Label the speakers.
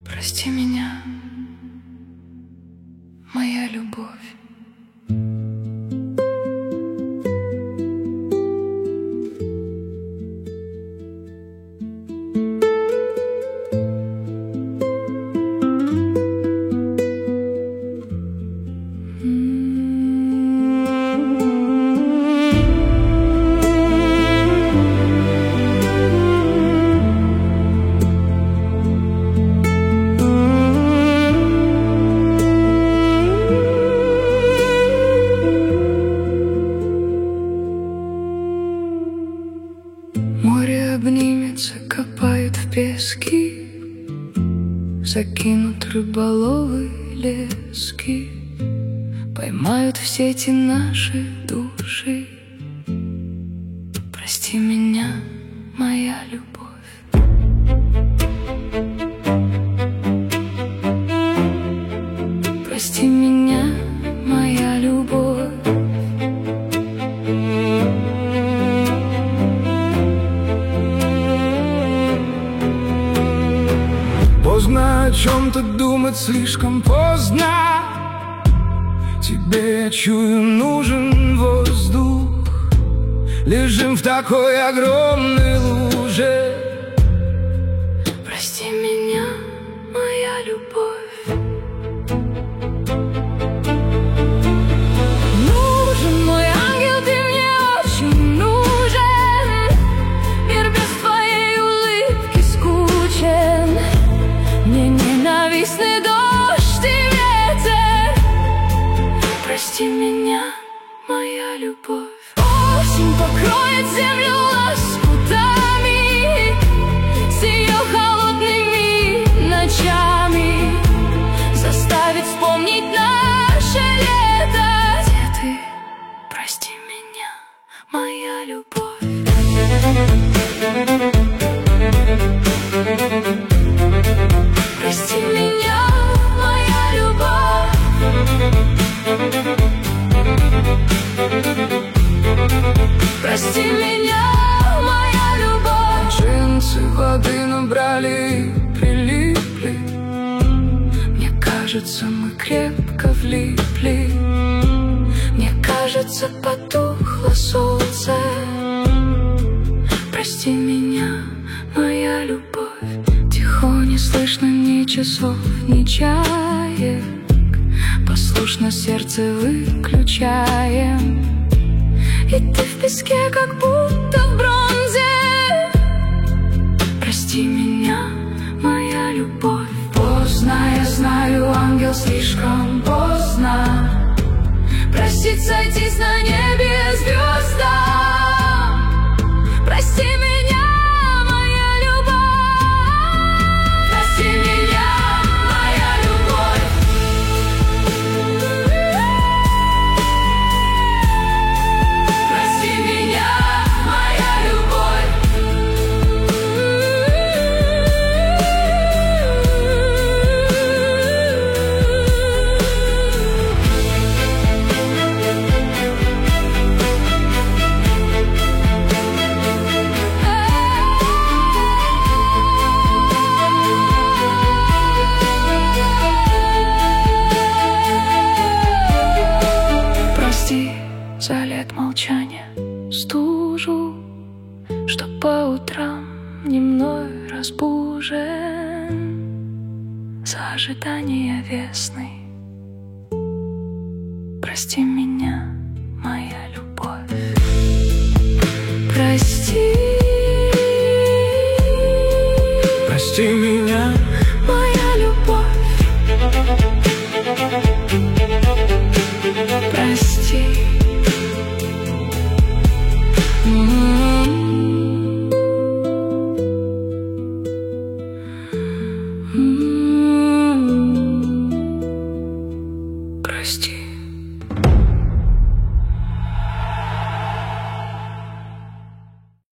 Speaker 1: Прости меня, моя любовь. Море обнимется, копают в пески, закинут рыболовы лески, поймают в сети наши души. Прости меня, моя любовь. Прости меня, моя любовь.
Speaker 2: Поздно о чем-то думать, слишком поздно. Тебе, я чую, нужен воздух. Лежим в такой огромной луже.
Speaker 1: Прости меня, моя любовь. Нужен мой ангел, ты мне очень нужен. Мир без твоей улыбки скучен. Мне ненавистны дождь и ветер. Прости меня, моя любовь. Осень покроет землю лоскутами, с ее холодными ночами, заставит вспомнить наше лето. Где ты? Прости меня, моя любовь. Прости меня, моя любовь. Прости меня, моя любовь.
Speaker 2: Джинсы воды набрали, прилипли.
Speaker 1: Мне кажется, мы крепко влипли. Мне кажется, потухло солнце. Прости меня, моя любовь. Тихо, не слышно ни часов, ни чаек. Послушно сердце выключаем. И ты в песке, как будто в бронзе. Прости меня, моя любовь. Поздно, я знаю, ангел, слишком поздно. Простить, сойтись на небе звездам. Прости меня, моя любовь. Прости меня, моя любовь. Прости меня, моя любовь. Прости за лет молчания, стужу, что по утрам не мной разбужен, за ожидание весны. Прости меня, моя любовь. Прости.
Speaker 2: Прости меня,
Speaker 1: Моя любовь. Прости. Прости.